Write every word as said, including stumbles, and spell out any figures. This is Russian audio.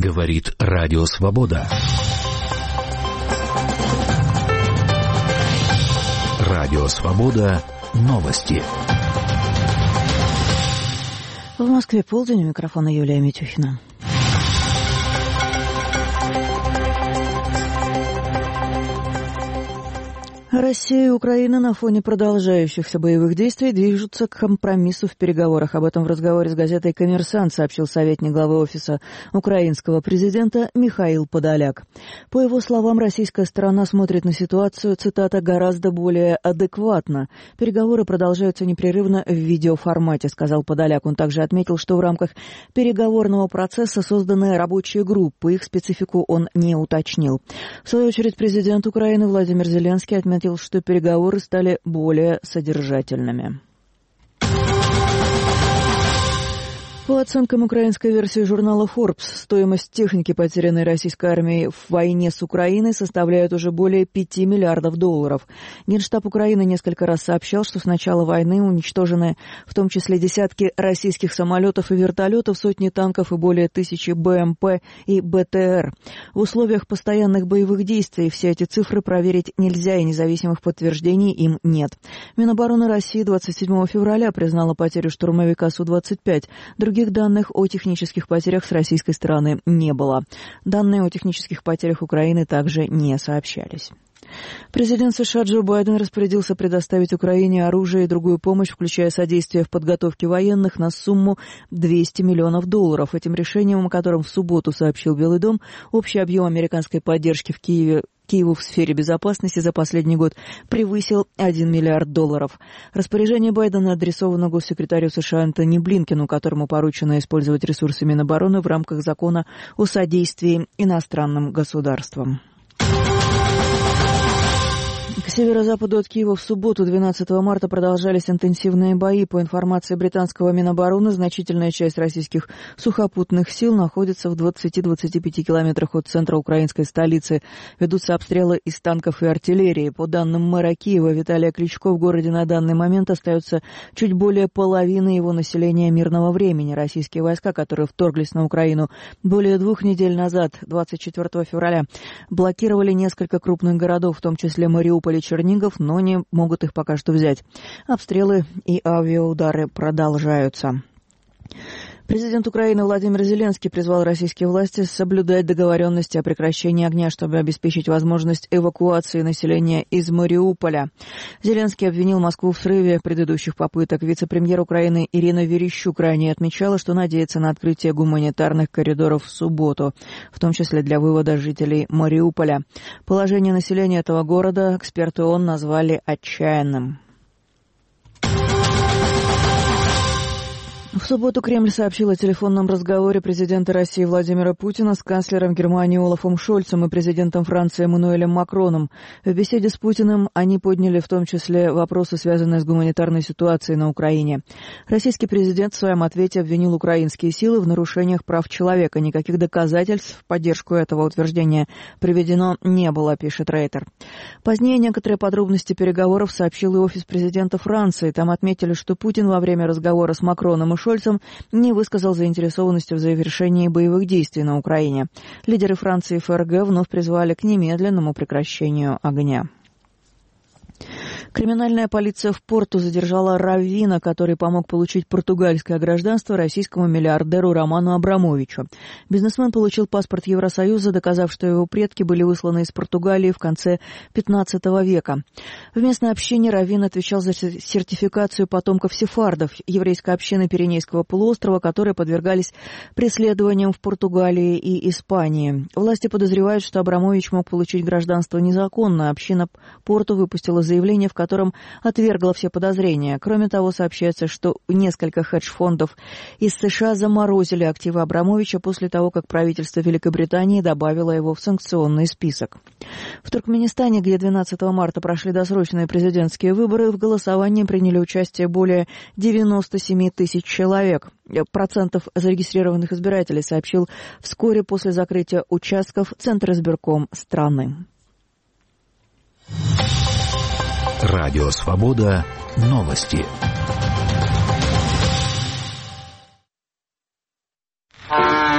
Говорит Радио Свобода. Радио Свобода. Новости. В Москве полдень, у микрофона Юлия Митюхина. Россия и Украина на фоне продолжающихся боевых действий движутся к компромиссу в переговорах. Об этом в разговоре с газетой «Коммерсант» сообщил советник главы офиса украинского президента Михаил Подоляк. По его словам, российская сторона смотрит на ситуацию, цитата, «гораздо более адекватно». Переговоры продолжаются непрерывно в видеоформате, сказал Подоляк. Он также отметил, что в рамках переговорного процесса созданы рабочие группы. Их специфику он не уточнил. В свою очередь, президент Украины Владимир Зеленский отметил, что переговоры стали более содержательными. По оценкам украинской версии журнала Forbes, стоимость техники, потерянной российской армией в войне с Украиной, составляет уже более пяти миллиардов долларов. Генштаб Украины несколько раз сообщал, что с начала войны уничтожены в том числе десятки российских самолетов и вертолетов, сотни танков и более тысячи БМП и БТР. В условиях постоянных боевых действий все эти цифры проверить нельзя, и независимых подтверждений им нет. Минобороны России двадцать седьмого февраля признала потерю штурмовика Су двадцать пять. Других Других данных о технических потерях с российской стороны не было. Данные о технических потерях Украины также не сообщались. Президент США Джо Байден распорядился предоставить Украине оружие и другую помощь, включая содействие в подготовке военных, на сумму двести миллионов долларов. Этим решением, о котором в субботу сообщил Белый дом, общий объем американской поддержки в Киеве Киеву в сфере безопасности за последний год превысил один миллиард долларов. Распоряжение Байдена адресовано госсекретарю США Энтони Блинкену, которому поручено использовать ресурсы Минобороны в рамках закона о содействии иностранным государствам. К северо-западу от Киева в субботу, двенадцатого марта, продолжались интенсивные бои. По информации британского Минобороны, значительная часть российских сухопутных сил находится в двадцати-двадцати пяти километрах от центра украинской столицы. Ведутся обстрелы из танков и артиллерии. По данным мэра Киева Виталия Кличко, в городе на данный момент остается чуть более половины его населения мирного времени. Российские войска, которые вторглись на Украину более двух недель назад, двадцать четвёртого февраля, блокировали несколько крупных городов, в том числе Мариуполь и Чернигов, но не могут их пока что взять. Обстрелы и авиаудары продолжаются. Президент Украины Владимир Зеленский призвал российские власти соблюдать договоренности о прекращении огня, чтобы обеспечить возможность эвакуации населения из Мариуполя. Зеленский обвинил Москву в срыве предыдущих попыток. Вице-премьер Украины Ирина Верещук ранее отмечала, что надеется на открытие гуманитарных коридоров в субботу, в том числе для вывода жителей Мариуполя. Положение населения этого города эксперты ООН назвали отчаянным. В субботу Кремль сообщил о телефонном разговоре президента России Владимира Путина с канцлером Германии Олафом Шольцем и президентом Франции Эммануэлем Макроном. В беседе с Путиным они подняли в том числе вопросы, связанные с гуманитарной ситуацией на Украине. Российский президент в своем ответе обвинил украинские силы в нарушениях прав человека. Никаких доказательств в поддержку этого утверждения приведено не было, пишет Рейтер. Позднее некоторые подробности переговоров сообщил и офис президента Франции. Там отметили, что Путин во время разговора с Макроном и Шольцем не высказал заинтересованности в завершении боевых действий на Украине. Лидеры Франции и ФРГ вновь призвали к немедленному прекращению огня. Криминальная полиция в Порту задержала раввина, который помог получить португальское гражданство российскому миллиардеру Роману Абрамовичу. Бизнесмен получил паспорт Евросоюза, доказав, что его предки были высланы из Португалии в конце пятнадцатого века. В местной общине раввин отвечал за сертификацию потомков сефардов, еврейской общины Пиренейского полуострова, которые подвергались преследованиям в Португалии и Испании. Власти подозревают, что Абрамович мог получить гражданство незаконно. Община Порту выпустила заявление, в котором отвергла все подозрения. Кроме того, сообщается, что несколько хедж-фондов из США заморозили активы Абрамовича после того, как правительство Великобритании добавило его в санкционный список. В Туркменистане, где двенадцатого марта прошли досрочные президентские выборы, в голосовании приняли участие более девяносто семь тысяч человек. Процентов зарегистрированных избирателей сообщил вскоре после закрытия участков Центр избирком страны. Радио Свобода. Новости.